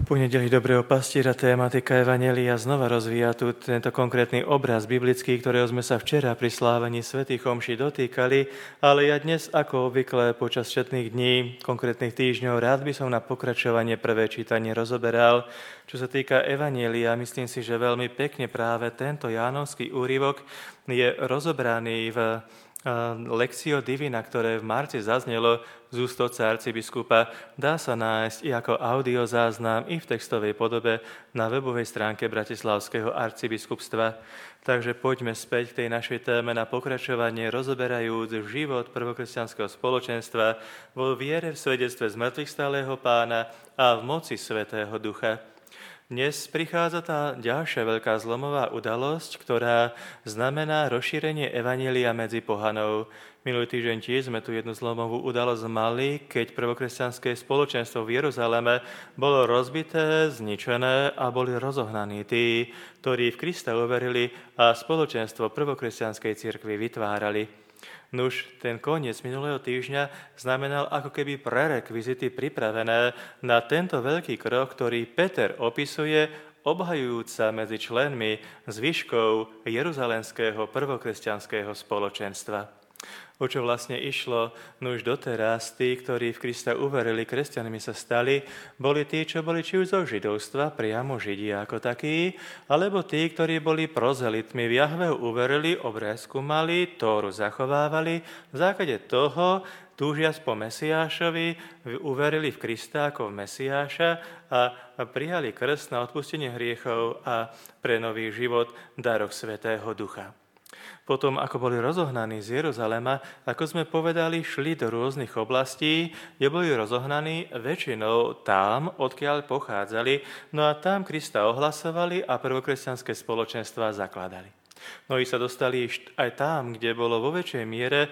Ponedeli dobrého pastiera tematika Evanjelia znova rozvíja tu tento konkrétny obraz biblický, ktorého sme sa včera pri slávení svätých omší dotýkali, ale ja dnes, ako obvykle počas všetných dní, konkrétnych týždňov, rád by som na pokračovanie prvé čítanie rozoberal. Čo sa týka Evanjelia, myslím si, že veľmi pekne práve tento jánovský úryvok je rozobraný v Lectio Divina, ktoré v marci zaznelo z úst otca arcibiskupa, dá sa nájsť i ako audiozáznam, i v textovej podobe na webovej stránke Bratislavského arcibiskupstva. Takže poďme späť k tej našej téme na pokračovanie, rozoberajúc život prvokresťanského spoločenstva vo viere v svedectve zmrtvých stáleho Pána a v moci Svätého Ducha. Dnes prichádza tá ďalšia veľká zlomová udalosť, ktorá znamená rozšírenie evanjelia medzi pohanov. Minulý týždeň tiež sme tu jednu zlomovú udalosť mali, keď prvokresťanské spoločenstvo v Jeruzaleme bolo rozbité, zničené a boli rozohnaní tí, ktorí v Krista uverili a spoločenstvo prvokresťanskej cirkvi vytvárali. Nuž, ten koniec minulého týždňa znamenal ako keby prerekvizity pripravené na tento veľký krok, ktorý Peter opisuje, obhajujúca medzi členmi zvyškov jeruzalemského prvokresťanského spoločenstva. O čo vlastne išlo? Nuž doteraz tí, ktorí v Krista uverili, kresťanmi sa stali, boli tí, čo boli či už zo židovstva, priamo Židia ako takí, alebo tí, ktorí boli prozelitmi, v Jahveho uverili, obrázku mali, Tóru zachovávali, v základe toho, túžiac po Mesiášovi, uverili v Krista ako v Mesiáša a prijali krst na odpustenie hriechov a pre nový život darok Svätého Ducha. Potom, ako boli rozohnaní z Jeruzalema, ako sme povedali, šli do rôznych oblastí, kde boli rozohnaní väčšinou tam, odkiaľ pochádzali, no a tam Krista ohlasovali a prvokresťanské spoločenstvá zakladali. Mnohí sa dostali aj tam, kde bolo vo väčšej miere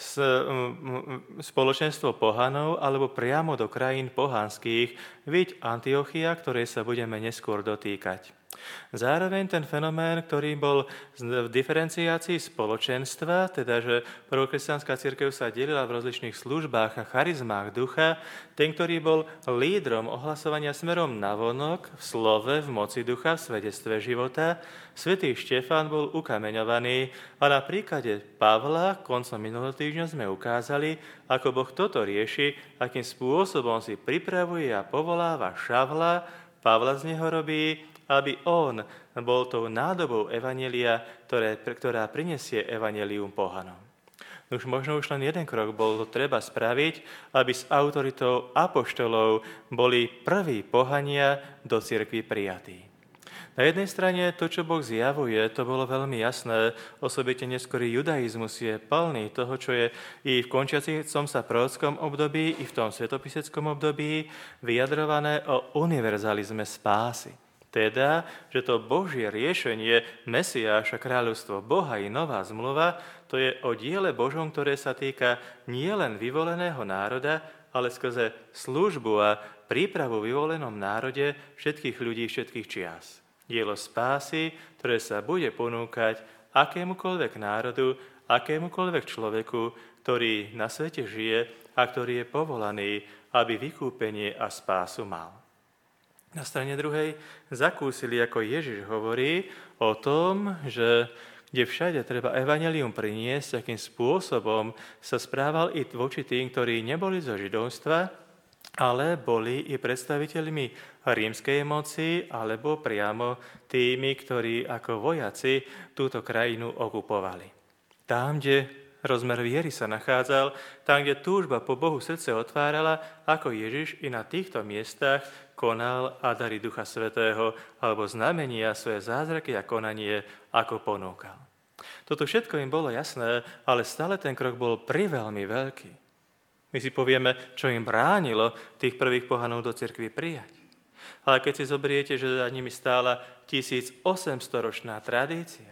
spoločenstvo pohanov alebo priamo do krajín pohanských, viď Antiochia, ktorej sa budeme neskôr dotýkať. Zároveň ten fenomén, ktorý bol v diferenciácii spoločenstva, teda že prvokresťanská cirkev sa delila v rozličných službách a charizmách ducha, ten, ktorý bol lídrom ohlasovania smerom navonok, v slove, v moci ducha, v svedectve života, svätý Štefán bol ukameňovaný a na príklade Pavla koncom minulého týždňa sme ukázali, ako Boh toto rieši, akým spôsobom si pripravuje a povoláva Šavla, Pavla z neho robí, aby on bol tou nádobou evanjelia, ktorá prinesie evanjelium pohanom. Už možno už len jeden krok bol treba spraviť, aby s autoritou apoštolov boli prví pohania do cirkvi prijatí. Na jednej strane to, čo Boh zjavuje, to bolo veľmi jasné, osobitne neskorý judaizmus je plný toho, čo je i v končiacom sa prorockom období, i v tom svetopiseckom období vyjadrované o univerzalizme spásy. Teda, že to Božie riešenie Mesiáša, kráľovstvo Boha i nová zmluva, to je o diele Božom, ktoré sa týka nielen vyvoleného národa, ale skrze službu a prípravu v vyvolenom národe všetkých ľudí všetkých čias. Dielo spásy, ktoré sa bude ponúkať akémukoľvek národu, akémukoľvek človeku, ktorý na svete žije a ktorý je povolaný, aby vykúpenie a spásu mal. Na strane druhej zakúsili, ako Ježiš hovorí o tom, že kde všade treba evanjelium priniesť, akým spôsobom sa správal i voči tým, ktorí neboli zo židovstva, ale boli i predstaviteľmi rímskej moci, alebo priamo tými, ktorí ako vojaci túto krajinu okupovali. Tam, kde rozmer viery sa nachádzal, tam, kde túžba po Bohu srdce otvárala, ako Ježiš i na týchto miestach konal a dary Ducha Svätého, alebo znamenia, svoje zázraky a konanie, ako ponúkal. Toto všetko im bolo jasné, ale stále ten krok bol priveľmi veľký. My si povieme, čo im bránilo tých prvých pohanov do cirkvi prijať. Ale keď si zoberiete, že za nimi stála 1800-ročná tradícia,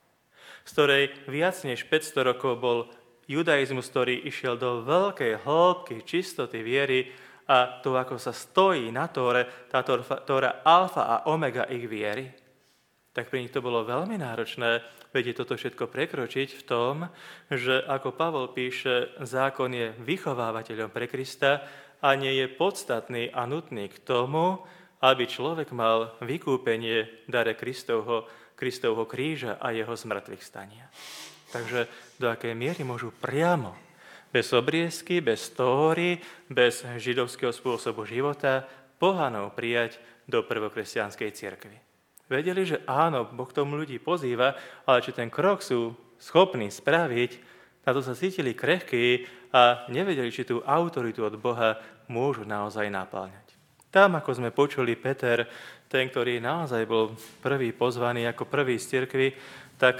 z ktorej viac než 500 rokov bol judaizmus, ktorý išiel do veľkej hĺbky čistoty viery a to, ako sa stojí na Tóre, tá Tóra alfa a omega ich viery, tak pre nich to bolo veľmi náročné vedieť toto všetko prekročiť v tom, že, ako Pavol píše, zákon je vychovávateľom pre Krista a nie je podstatný a nutný k tomu, aby človek mal vykúpenie dare Kristovho kríža a jeho zmrtvých stania. Takže do akej miery môžu priamo, bez obriezky, bez tóry, bez židovského spôsobu života, pohanov prijať do prvokresťanskej cirkvi. Vedeli, že áno, Boh tomu ľudí pozýva, ale či ten krok sú schopní spraviť, na to sa cítili krehkí a nevedeli, či tú autoritu od Boha môžu naozaj napĺňať. Tam, ako sme počuli, Peter, ten, ktorý naozaj bol prvý pozvaný ako prvý z cirkvi, tak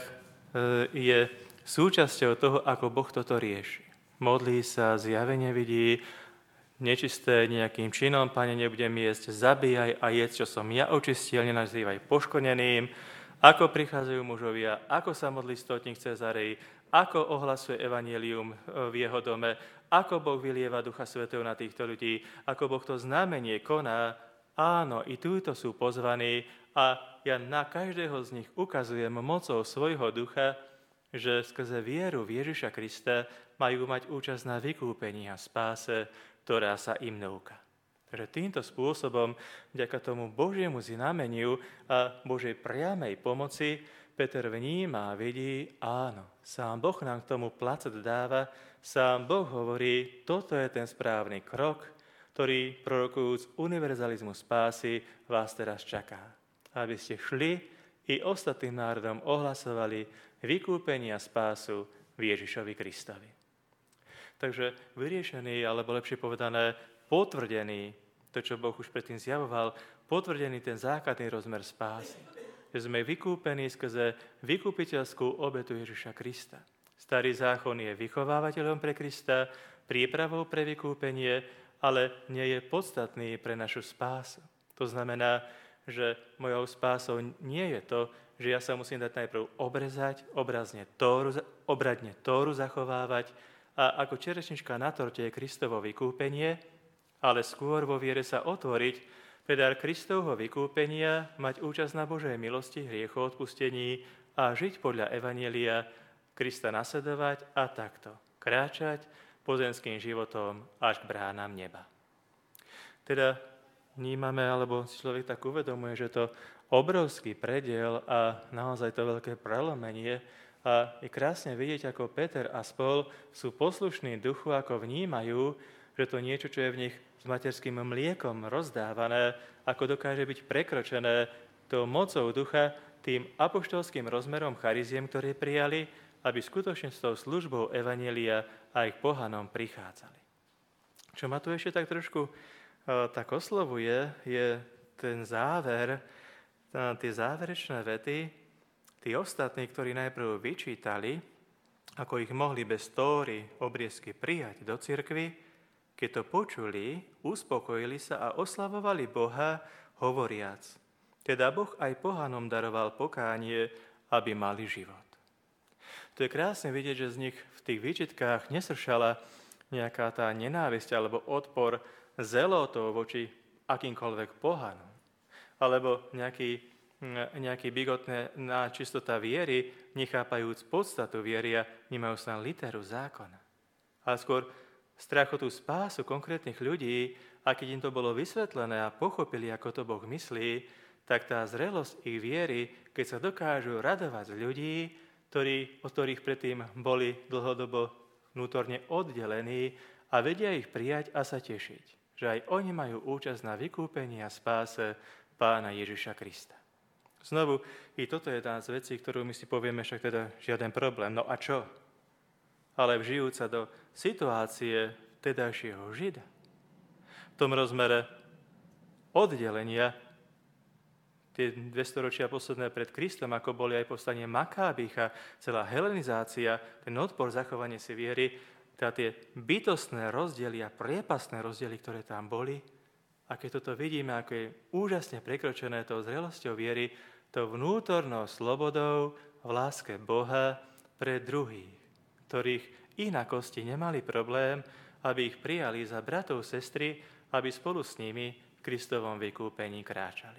je súčasťou toho, ako Boh toto rieši. Modlí sa, zjavene vidí, nečisté nejakým činom, Pane, nebudem jesť, zabíjaj a jedz, čo som ja očistil, nenazývaj poškodeným, ako prichádzajú mužovia, ako sa modlí stotník Cezarej, ako ohlasuje evanjelium v jeho dome, ako Boh vylieva Ducha Svätého na týchto ľudí, ako Boh to znamenie koná. Áno, i túto sú pozvaní a ja na každého z nich ukazujem mocou svojho ducha, že skrze vieru v Ježiša Krista majú mať účasť na vykúpení a spáse, ktorá sa im núka. Takže týmto spôsobom, vďaka tomu Božiemu znameniu a Božej priamej pomoci, Peter vníma a vidí, áno, sám Boh nám k tomu placet dáva, sám Boh hovorí, toto je ten správny krok, ktorý, prorokujúc univerzalizmu spásy, vás teraz čaká. Aby ste šli i ostatným národom ohlasovali vykúpenie a spásu v Ježišovi Kristovi. Takže vyriešený, alebo lepšie povedané, potvrdený, to, čo Boh už predtým zjavoval, potvrdený ten základný rozmer spásy. Že sme vykúpení skrze vykúpiteľskú obetu Ježiša Krista. Starý zákon je vychovávateľom pre Krista, prípravou pre vykúpenie, ale nie je podstatný pre našu spásu. To znamená, že mojou spásou nie je to, že ja sa musím dať najprv obrezať, obradne Tóru zachovávať a ako čerešnička na torte je Kristovo vykúpenie, ale skôr vo viere sa otvoriť pre dar Kristovho vykúpenia, mať účasť na Božej milosti, hriechoodpustení a žiť podľa evanjelia, Krista nasledovať a takto kráčať pozemským životom až k bránam neba. Teda vnímame, alebo si človek tak uvedomuje, že to obrovský prediel a naozaj to veľké prelomenie a je krásne vidieť, ako Peter a spol sú poslušní duchu, ako vnímajú, že to niečo, čo je v nich s materským mliekom rozdávané, ako dokáže byť prekročené tou mocou ducha, tým apoštolským rozmerom chariziem, ktoré prijali, aby skutočne s tou službou evanjelia aj k pohanom prichádzali. Čo ma tu ešte tak trošku tak oslovuje, je ten záver, tie záverečné vety, tí ostatní, ktorí najprv vyčítali, ako ich mohli bez tóry obriezky prijať do cirkvi, keď to počuli, uspokojili sa a oslavovali Boha, hovoriac. Teda Boh aj pohanom daroval pokánie, aby mali život. To je krásne vidieť, že z nich v tých výčitkách nesršala nejaká tá nenávisť alebo odpor zelotov voči akýmkoľvek pohanom. Alebo nejaký bigotné čistota viery, nechápajúc podstatu viery a vnímajú sa literu zákona. Ale skôr strach o tú spásu konkrétnych ľudí, a keď im to bolo vysvetlené a pochopili, ako to Boh myslí, tak tá zrelosť ich viery, keď sa dokážu radovať z ľudí, od ktorých predtým boli dlhodobo vnútorne oddelení a vedia ich prijať a sa tešiť, že aj oni majú účasť na vykúpení a spáse Pána Ježiša Krista. Znovu, i toto je jedna z vecí, ktorú my si povieme, však teda žiaden problém. No a čo? Ale vžijúc sa do situácie tedajšieho Žida, v tom rozmere oddelenia, tie 200 ročia posledné pred Kristom, ako boli aj povstanie Makábych a celá helenizácia, ten odpor, zachovanie si viery, teda tie bytostné rozdiely a priepastné rozdiely, ktoré tam boli. A keď toto vidíme, ako je úžasne prekročené tou zrelosťou viery, tou vnútornou slobodou v láske Boha pre druhých, ktorých inakosti nemali problém, aby ich prijali za bratov, sestry, aby spolu s nimi v Kristovom vykúpení kráčali.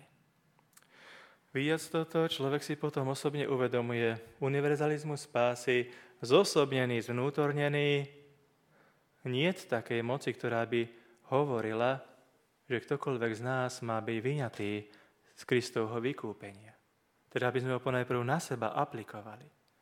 Vidiac toto, človek si potom osobne uvedomuje univerzalizmus spásy, zosobnený, zvnútornený. Niet takej moci, ktorá by hovorila, že ktokoľvek z nás má byť vyňatý z Kristovho vykúpenia. Teda aby sme ho ponajprv na seba aplikovali.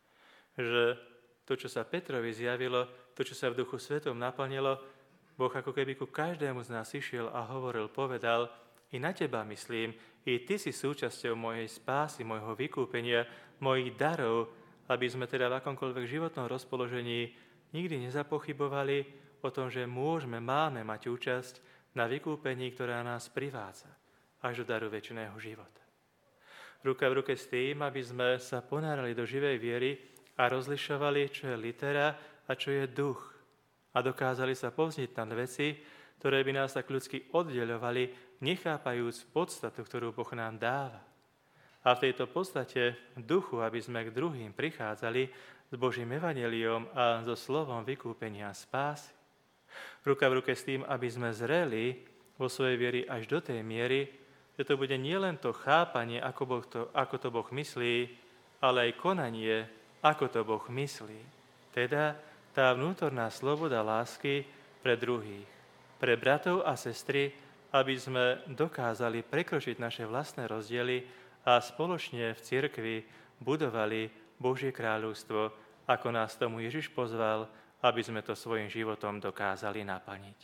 Že to, čo sa Petrovi zjavilo, to, čo sa v Duchu Svetom naplnilo, Boh ako keby ku každému z nás išiel a hovoril, povedal, i na teba myslím, i ty si súčasťou mojej spásy, môjho vykúpenia, mojich darov, aby sme teda v akomkoľvek životnom rozpoložení nikdy nezapochybovali o tom, že máme mať účasť na vykúpení, ktorá nás privádza až do daru večného života. Ruka v ruke s tým, aby sme sa ponárali do živej viery a rozlišovali, čo je litera a čo je duch. A dokázali sa povzniť nad veci, ktoré by nás tak ľudsky oddeľovali, nechápajúc podstatu, ktorú Boh nám dáva. A v tejto podstate duchu, aby sme k druhým prichádzali s Božím evanjeliom a so slovom vykúpenia a spásy. Ruka v ruke s tým, aby sme zreli vo svojej vieri až do tej miery, že to bude nielen to chápanie, ako to Boh myslí, ale aj konanie, ako to Boh myslí. Teda tá vnútorná sloboda lásky pre druhých, pre bratov a sestry, aby sme dokázali prekročiť naše vlastné rozdiely a spoločne v cirkvi budovali Božie kráľovstvo, ako nás tomu Ježiš pozval, aby sme to svojim životom dokázali naplniť.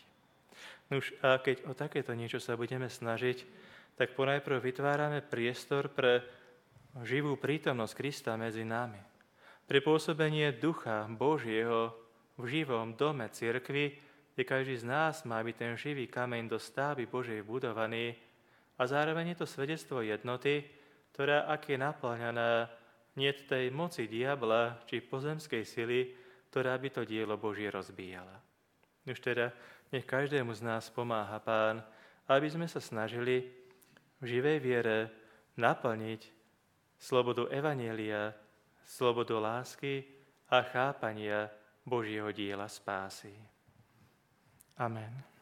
Nuž a keď o takéto niečo sa budeme snažiť, tak ponajprv vytvárame priestor pre živú prítomnosť Krista medzi nami. Pre pôsobenie Ducha Božieho v živom dome cirkvi, kde každý z nás má byť ten živý kameň do stavby Božej budovaný a zároveň je to svedectvo jednoty, ktorá, ak je naplňaná, nie tej moci diabla či pozemskej sily, ktorá by to dielo Božie rozbíjala. Už teda nech každému z nás pomáha Pán, aby sme sa snažili v živej viere naplniť slobodu evanjelia, slobodu lásky a chápania Božieho diela spásy. Amen.